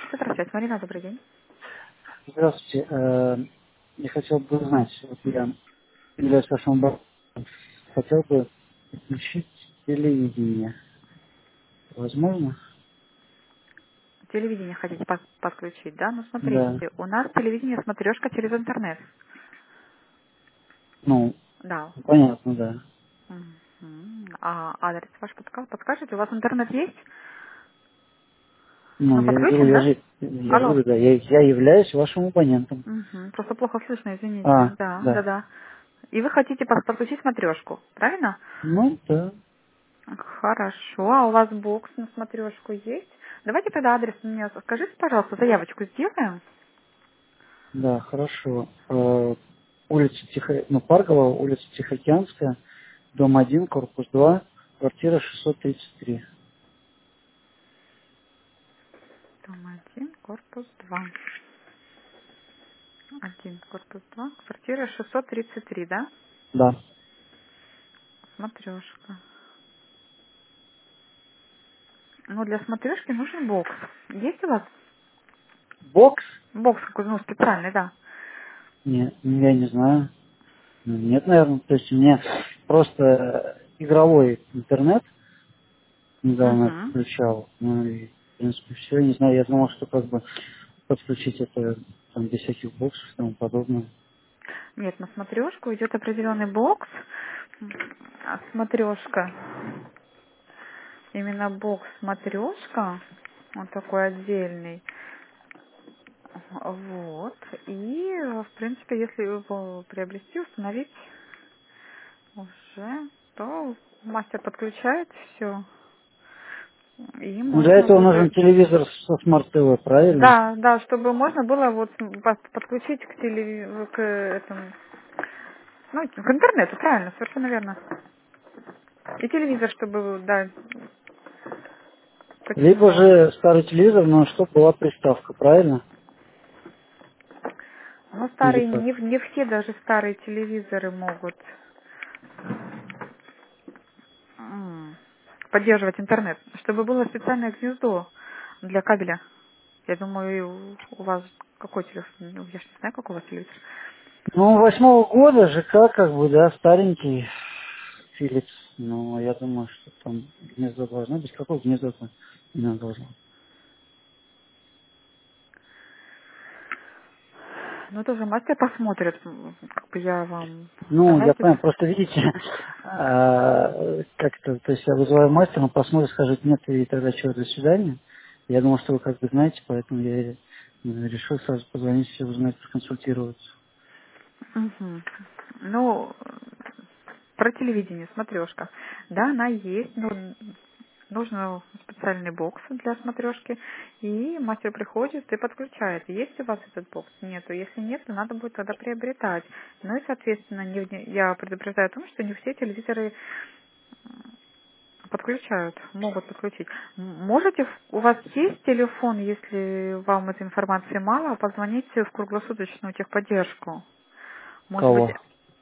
Здравствуйте, Марина, добрый день. Здравствуйте. Я хотел бы узнать, вот я являюсь вашим банком, хотел бы подключить телевидение. Возможно? Телевидение хотите подключить, да? Ну, Да. смотрите, у нас телевидение смотрешка через интернет. Ну, Да. понятно, да. Мгм. А адрес ваш подскажете? У вас интернет есть? Ну, Ну, я говорю, подключен, да? я же Алло. говорю, да, я являюсь вашим абонентом. Мгм. Просто плохо слышно, извините. А, Да, да, да. да. И вы хотите подключить смотрешку, правильно? Ну, да. Хорошо. А у вас бокс на смотрешку есть? Давайте тогда адрес мне скажите, пожалуйста, заявочку сделаем. Да, хорошо. Улица Парковая, улица Тихоокеанская, дом 1, корпус 2, квартира 633. Дом 1, корпус 2. 1, корпус 2, квартира 633, да? Да. Смотрешка. Ну, для смотрешки нужен бокс. Есть у вас Бокс? бокс какой, ну, специальный, да? Нет, я не знаю. Ну, нет, наверное. То есть у меня просто игровой интернет недавно я Угу. подключал. Ну и, в принципе, все. Не знаю, я думал, что как бы подключить это там без всяких боксов и тому подобное. Нет, на смотрешку идет определенный бокс. Смотрешка. Именно бокс смотрешка. Он такой отдельный. Вот. И, в принципе, если его приобрести, установить уже, то мастер подключает все. И Ну, для можно этого нужен будет... телевизор со смарт-ТВ, правильно? Да, да, чтобы можно было вот подключить к этому, ну, к интернету, правильно, совершенно верно. И телевизор, чтобы, да, Либо потянуло. же старый телевизор, но чтобы была приставка, правильно? Но Или старые, как? не все даже старые телевизоры могут м, поддерживать интернет, чтобы было специальное гнездо для кабеля. Я думаю, и у вас какой телефон? Ну, я ж не знаю, какой у вас телевизор. Ну, 8-го года ЖК, как бы, да, старенький Philips. Но я думаю, что там гнездо должно быть. Какое гнездо-то не должно? Ну, тоже мастер посмотрит, как бы я вам... Ну, я Давайте... понял, просто видите, как-то, то есть я вызываю мастера, он посмотрит, скажет нет, и тогда что, до свидания. Я думал, что вы как бы знаете, поэтому я решил сразу позвонить и узнать, проконсультироваться. Мгм. Ну, про телевидение, смотрешка. Да, она есть, но нужно специальный бокс для смотрешки, и мастер приходит и подключает. Есть у вас этот бокс? Нету. Если нет, то надо будет тогда приобретать. Ну и, соответственно, я предупреждаю о том, что не все телевизоры подключают, могут подключить. Можете, у вас есть телефон, если вам этой информации мало, позвоните в круглосуточную техподдержку. Может быть, Кого?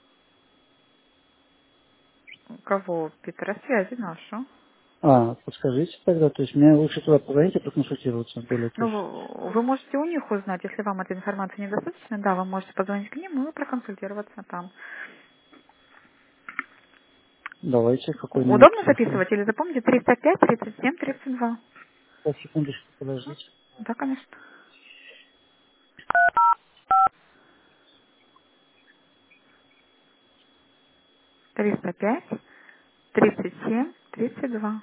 кого? Петросвязи нашу. Подскажите тогда, то есть мне лучше туда позвонить и проконсультироваться более Ну, точно. вы можете у них узнать, если вам этой информации недостаточно, да, вы можете позвонить к ним и проконсультироваться там. Давайте, какой номер Удобно телефона? записывать или запомните 305 37 32? Сейчас, секундочку, подождите. Да, конечно. 305 37 32.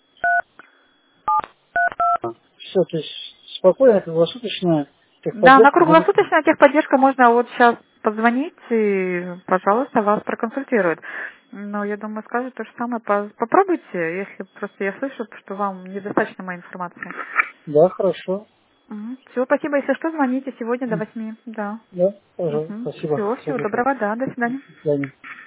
Все, то есть спокойно, круглосуточная Да, на техподдержка будет. круглосуточная техподдержка можно вот сейчас позвонить и, пожалуйста, вас проконсультируют. Но я думаю, скажут то же самое. Попробуйте, если просто я слышу, что вам недостаточно моей информации. Да, хорошо. Все, спасибо. Если что, звоните сегодня до 8. Да. Да, пожалуйста, спасибо. Все, Всего всего доброго. доброго, да, до свидания. До свидания.